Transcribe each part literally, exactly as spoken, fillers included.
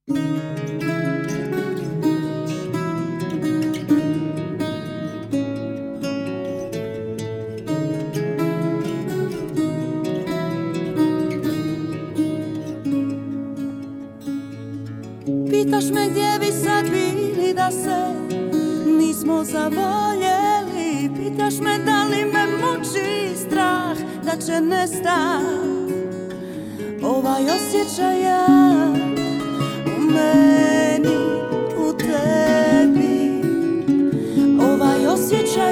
Pitaš me gdje bi sad bili da se nismo zavoljeli. Pitaš me da li me muči strah da će nestat ovaj osjećaj u meni, u tebi. Ovaj osjećaj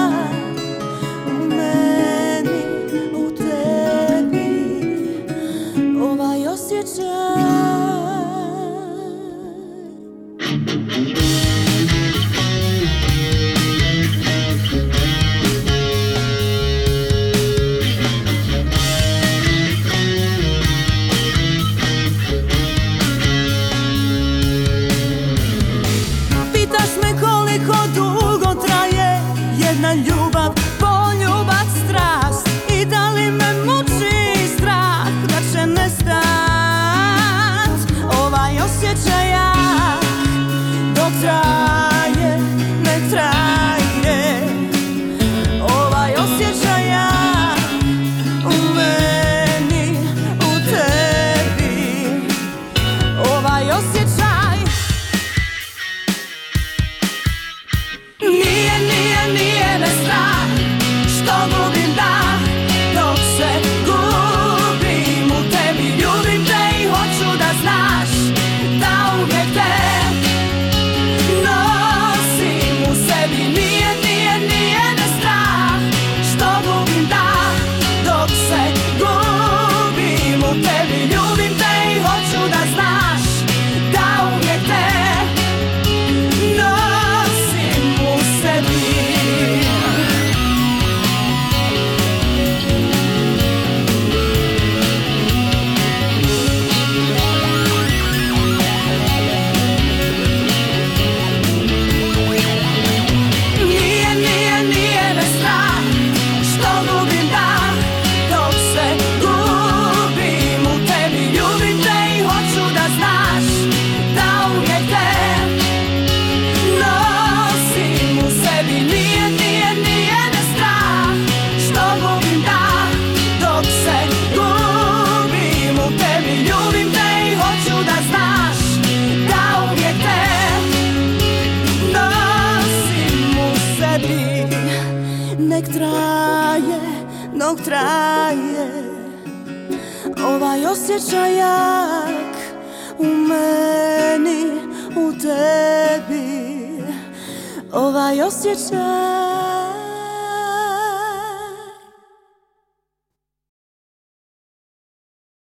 u meni, u tebi. Ovaj osjećaj. Pitaš me koliko dugo traje jedna ljubav, poljubac, strast, i da li me muči strah da će nestat ovaj osjećaj dok traje, ne traje. Ovaj osjećaj u meni, u tebi. Ovaj osjećaj. Nije, nije, nije me strah što gubim dah dok se gubim u tebi. Ljubim te i hoću da znaš da uvijek te nosim u sebi. Nije, nije, nije me strah što gubim dah dok se gubim u tebi. Ljubim te i hoću da znaš da uvijek te nosim u sebi. Nije, nije, nije me strah što gubim dah dok se gubim u tebi. Ljubim te i hoću da znaš da uvijek te nosim u sebi. Nije, nije, nije me strah što gubim dah dok se gubim u tebi. Ljubim te i hoću da znaš da uvijek te nosim u sebi. Nek traje, dok traje ovaj osjećaj jak u meni, u tebi. Ovaj osjećaj.